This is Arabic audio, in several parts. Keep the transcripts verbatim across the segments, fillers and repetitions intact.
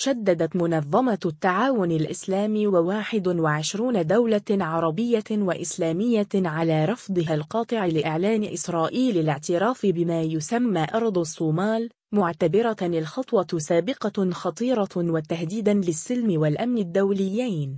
شددت منظمة التعاون الإسلامي وواحد وعشرون دولة عربية وإسلامية على رفضها القاطع لإعلان إسرائيل الاعتراف بما يسمى أرض الصومال، معتبرة الخطوة سابقة خطيرة وتهديدا للسلم والأمن الدوليين.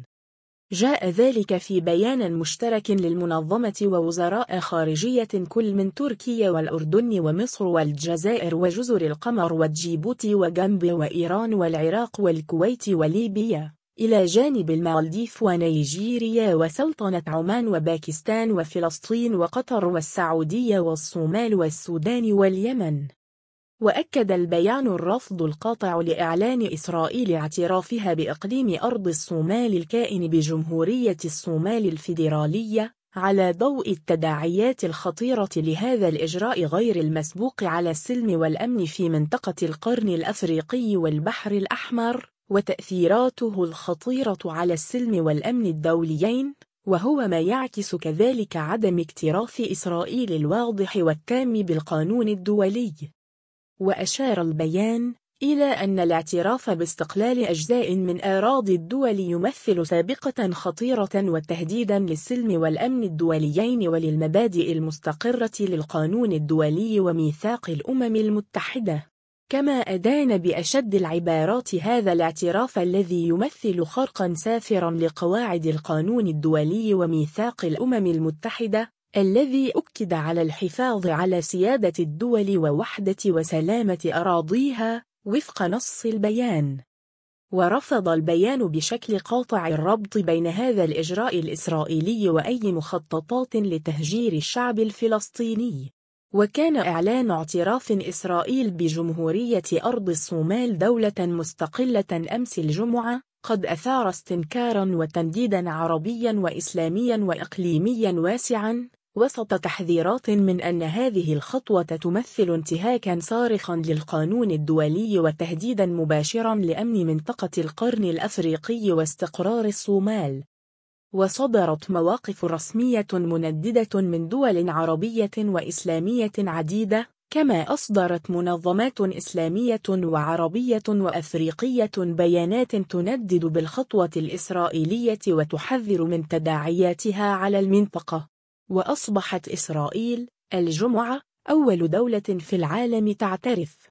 جاء ذلك في بيان مشترك للمنظمة ووزراء خارجية كل من تركيا والأردن ومصر والجزائر وجزر القمر وجيبوتي وغامبيا وإيران والعراق والكويت وليبيا، إلى جانب المالديف ونيجيريا وسلطنة عمان وباكستان وفلسطين وقطر والسعودية والصومال والسودان واليمن. وأكد البيان الرفض القاطع لإعلان إسرائيل اعترافها بإقليم أرض الصومال الكائن بجمهورية الصومال الفيدرالية، على ضوء التداعيات الخطيرة لهذا الإجراء غير المسبوق على السلم والأمن في منطقة القرن الأفريقي والبحر الأحمر، وتأثيراته الخطيرة على السلم والأمن الدوليين، وهو ما يعكس كذلك عدم اكتراث إسرائيل الواضح والتام بالقانون الدولي. وأشار البيان إلى أن الاعتراف باستقلال أجزاء من أراضي الدول يمثل سابقة خطيرة وتهديدا للسلم والأمن الدوليين وللمبادئ المستقرة للقانون الدولي وميثاق الأمم المتحدة. كما أدان بأشد العبارات هذا الاعتراف الذي يمثل خرقا سافرا لقواعد القانون الدولي وميثاق الأمم المتحدة، الذي أكد على الحفاظ على سيادة الدول ووحدة وسلامة أراضيها وفق نص البيان. ورفض البيان بشكل قاطع الربط بين هذا الإجراء الإسرائيلي وأي مخططات لتهجير الشعب الفلسطيني. وكان إعلان اعتراف إسرائيل بجمهورية أرض الصومال دولة مستقلة أمس الجمعة قد أثار استنكاراً وتنديداً عربياً وإسلامياً وإقليمياً واسعاً، وسط تحذيرات من أن هذه الخطوة تمثل انتهاكاً صارخاً للقانون الدولي وتهديداً مباشراً لأمن منطقة القرن الأفريقي واستقرار الصومال. وصدرت مواقف رسمية منددة من دول عربية وإسلامية عديدة، كما أصدرت منظمات إسلامية وعربية وأفريقية بيانات تندد بالخطوة الإسرائيلية وتحذر من تداعياتها على المنطقة. وأصبحت إسرائيل الجمعة أول دولة في العالم تعترف